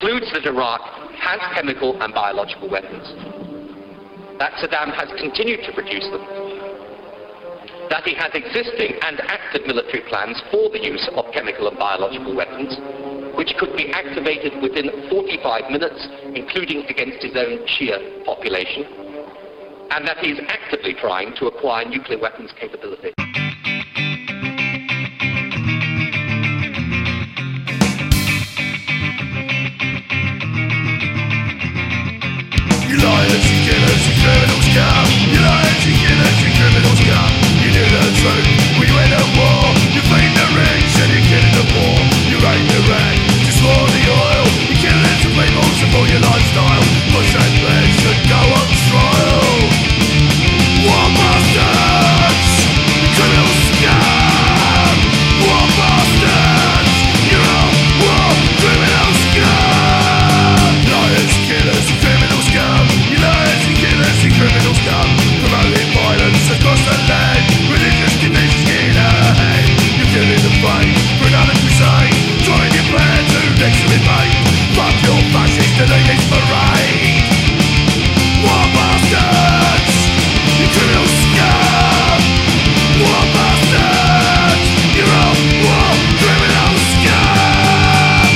concludes that Iraq has chemical and biological weapons, that Saddam has continued to produce them, that he has existing and active military plans for the use of chemical and biological weapons, which could be activated within 45 minutes, including against his own Shia population, and that he is actively trying to acquire nuclear weapons capability. You liars, you killers, you criminals come. You liars, you killers, you criminals come. You knew the truth when you went to war. You feigned the rich and you killed the poor. You raped the rag, you swore the oil. You killed innocent people for your lifestyle. Bush and blood should go on trial. War bastards, criminal scum. War bastards, you're all war criminal scum. Liars, killers, criminal scum. You liars, you killers, you criminal scum. Promoting violence across the land. Religious divisions in ahead. You're killing the fight for another crusade. Trying your plan to next to invade. Fuck your fascist elitist parade. War bastards, you criminal scum. War bastards, you're all war criminal scum.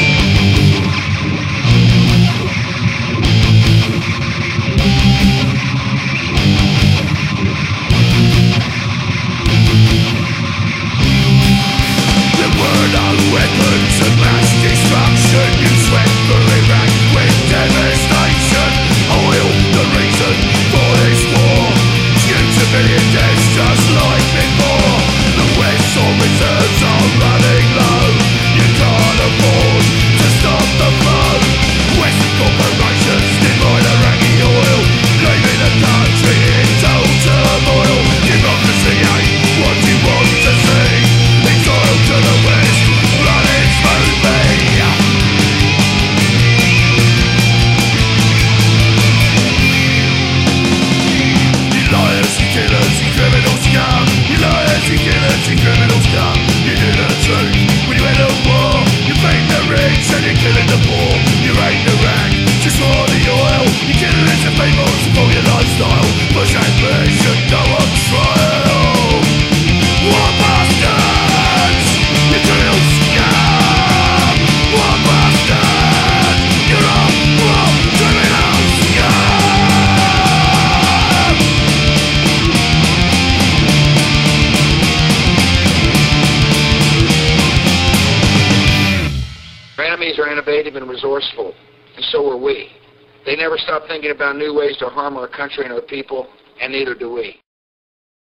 There were no weapons of mass destruction. You swept through Iraq with devastation. Oil, the reason for this war. Huge civilian deaths just like before. The West's oil reserves are running low. You can't afford to stop the flow. Western corporations divide Iraqi oil, leaving the country in total turmoil. Democracy ain't what you want to see. It's oil to the West, running smoothly. You liars, you killers, you criminal scum. You liars, you killers, you criminal scum. You knew the truth when you went to war. You feigned the rich and you're killing the poor. You raped the rag, just swore the oil. You killed innocent people for your lifestyle. Bush and Blair should go on trial. War bastards, you criminal scum. War bastards, you're all war criminal scum. Our enemies are innovative and resourceful, and so are we. They never stop thinking about new ways to harm our country and our people, and neither do we.